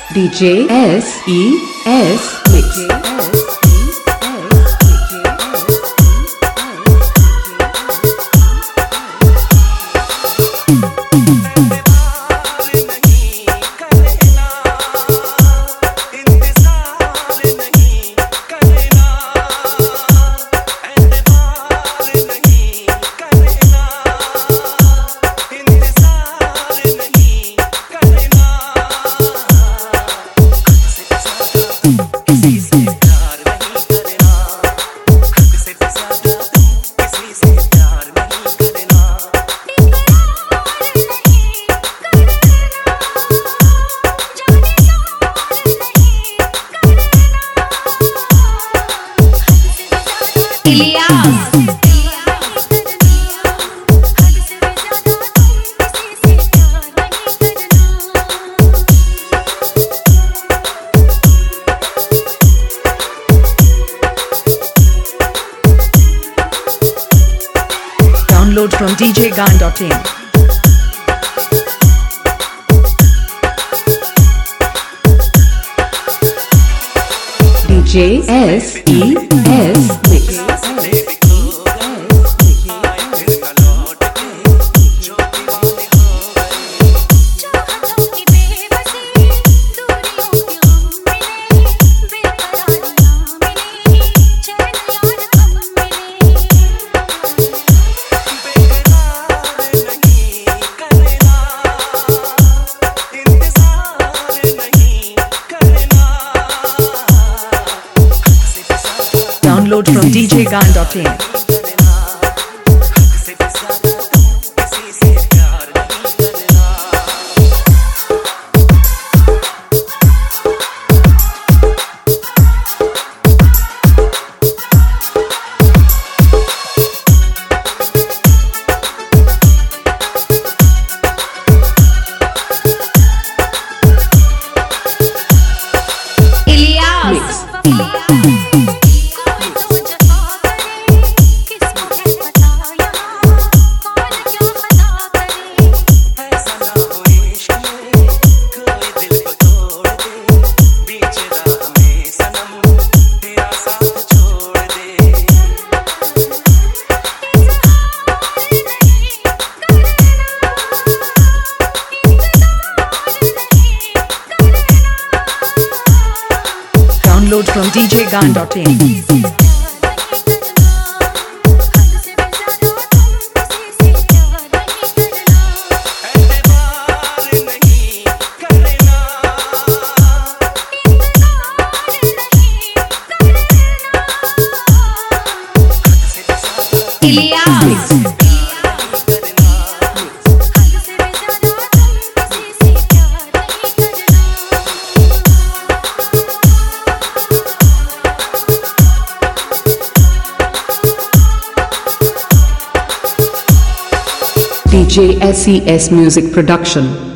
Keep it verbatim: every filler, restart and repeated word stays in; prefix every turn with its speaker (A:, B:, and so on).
A: D J S E S Mix. Download from d j gan dot in. D J S E S Mix. Download from d j gan dot in. Download from d j gan dot in. D J S E S Music Production.